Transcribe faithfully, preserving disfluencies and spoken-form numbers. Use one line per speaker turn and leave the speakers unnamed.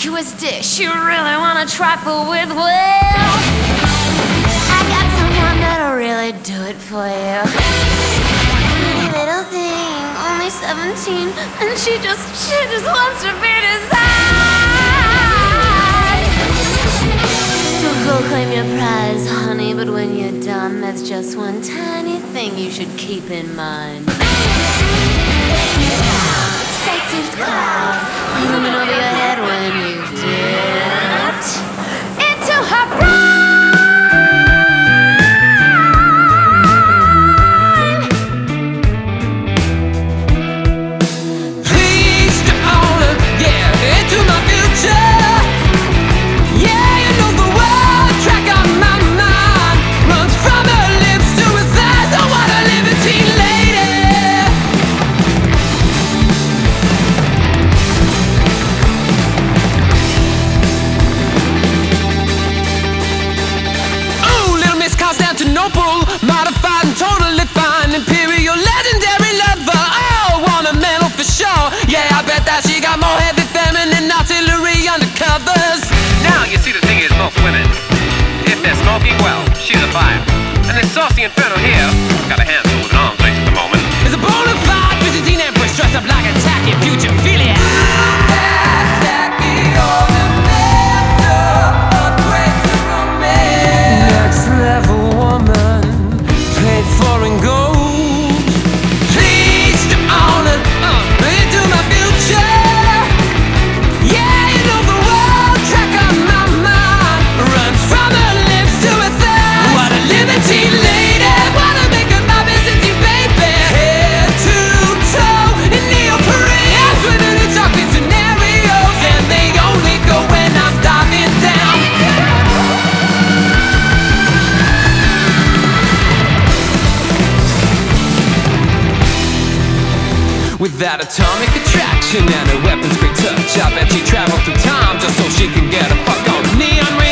innocuous dish you really wanna trifle with? Well, I got someone that'll really do it for you. Pretty little thing, only seventeen, and she just, she just wants to be desired. So go claim your prize, honey, but when you're done, there's just one tiny thing you should keep in mind. Satan's cloud looming over your head when you dip into her prime.
Please step on it, yeah, into my future. Yeah, you know the word track on my mind runs from her lips to her thighs. I want a libertine lady. Constantinople, modified and totally fine. Imperial, legendary lover. Oh, want a medal for sure. Yeah, I bet that she got more heavy feminine artillery undercovers.
Now, you see, the thing is, most women, if they're smoking, well, she's a fire. And this saucy inferno here, got a handful with an arms race at the moment.
Is a bona fide Byzantine empress dressed up like a tacky future philia. Next level woman, paid for in gold. Please step on it, uh, into my future. Yeah, you know the world track on my mind runs from her lips to her thighs. What a libertine lady, wanna make her my Byzantine baby. Head to toe in neoprene, yes, with the chocolate scenarios, and they only go when I'm diving down. With that atomic attraction and her weapon's great touch, I bet she traveled through time just so she can get a fuck on neon.